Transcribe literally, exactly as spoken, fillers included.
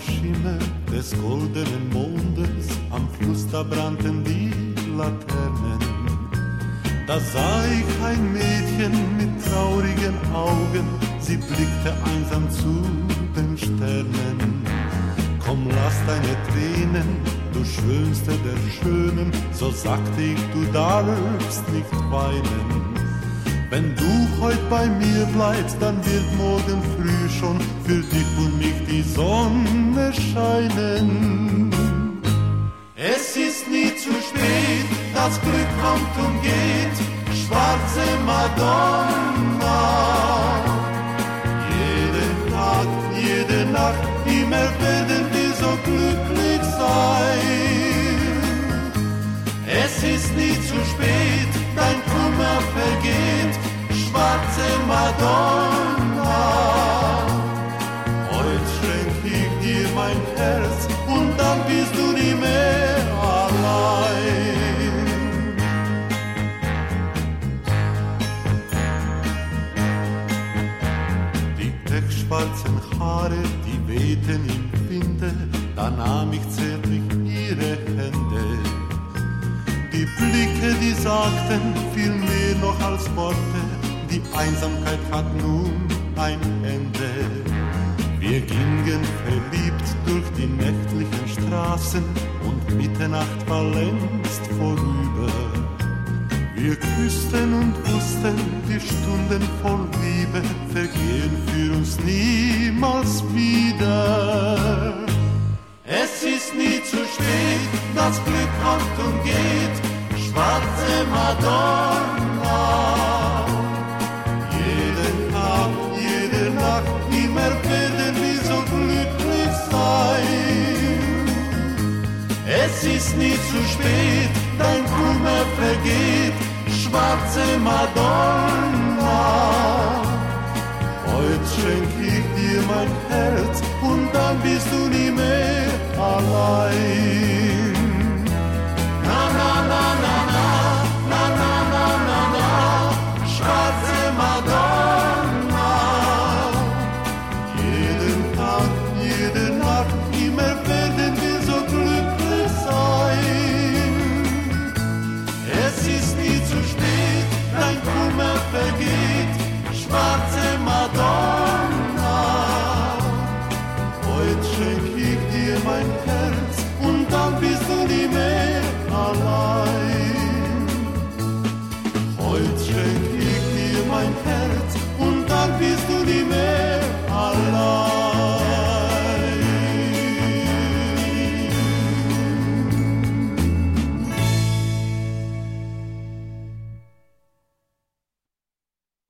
Schimmer des goldenen Mondes, am Fluss da brannten die Laternen. Da sah ich ein Mädchen mit traurigen Augen, sie blickte einsam zu den Sternen. Komm, lass deine Tränen, du Schönste der Schönen, so sagte ich, du darfst nicht weinen. Wenn du heut bei mir bleibst, dann wird morgen früh schon für dich und mich die Sonne scheinen. Es ist nie zu spät, das Glück kommt und geht, schwarze Madonna. Jeden Tag, jede Nacht, immer werden wir so glücklich sein. Es ist nie zu spät, dein Kummer vergeht, schwarze Madonna. Heut schenk ich dir mein Herz und dann bist du nie mehr allein. Die pechschwarzen Haare, die wehten im Winde, da nahm ich zärtlich ihre Hände. Die Blicke, die sagten viel mehr noch als Worte, die Einsamkeit hat nun ein Ende. Wir gingen verliebt durch die nächtlichen Straßen und Mitternacht war längst vorüber. Wir küssten und wussten, die Stunden voll Liebe vergehen für uns niemals wieder. Es ist nie zu spät, das Glück kommt und geht, schwarze Madonna. Jeden Tag, jede Nacht, immer werden wir so glücklich sein. Es ist nie zu spät, dein Kummer vergeht, schwarze Madonna. Heut schenk ich dir mein Herz und dann bist du nie mehr allein.